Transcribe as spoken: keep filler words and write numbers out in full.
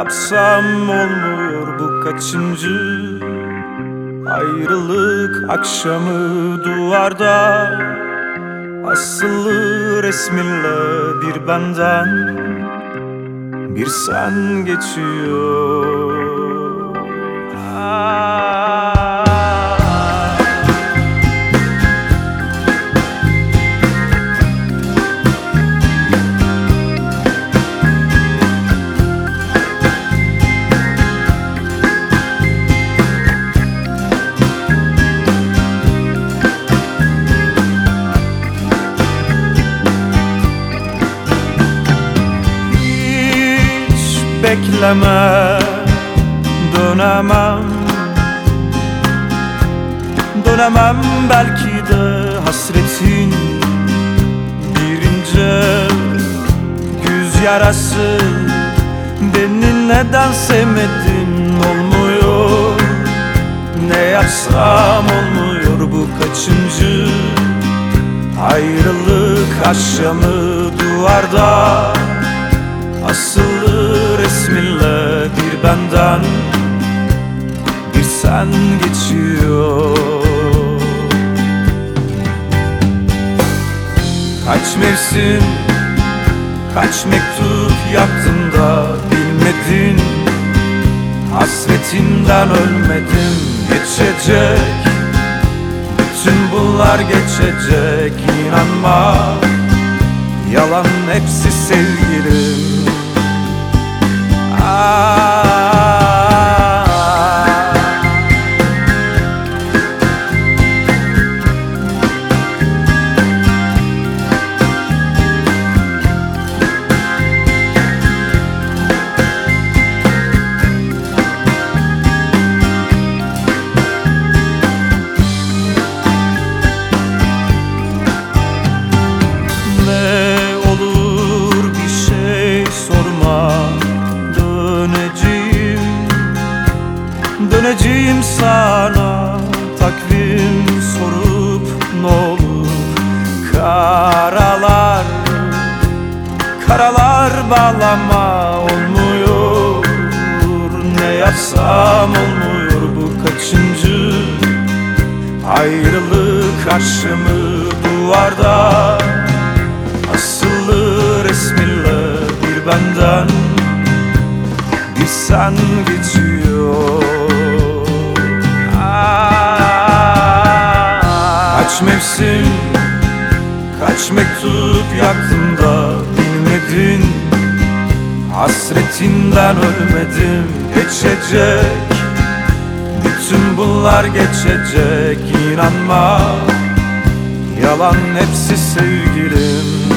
yapsam olmuyor, bu kaçıncı ayrılık akşamı. Duvarda asılı resminle bir benden bir sen geçiyor. Bekleme, dönemem, dönemem belki de hasretin bir ince güz yarası. Beni neden sevmedin olmuyor, ne yapsam olmuyor, bu kaçıncı ayrılık akşamı. Duvarda asılı resminle bir benden bir sen geçiyor. Kaç mevsim, kaç mektup yaktım da bilmedin, hasretinden ölmedim. Geçecek, bütün bunlar geçecek, inanma, yalan hepsi sevgilim. Döneceğim sana, takvim sorup ne olur. Karalar, karalar bağlama olmuyor, ne yapsam olmuyor, bu kaçıncı ayrılık akşamı. Duvarda asılı resminle bir benden bir sen geçiyor. Kaç mevsim, kaç mektup yaktım da bilmedin, hasretinden ölmedim. Geçecek, bütün bunlar geçecek, inanma, yalan hepsi sevgilim.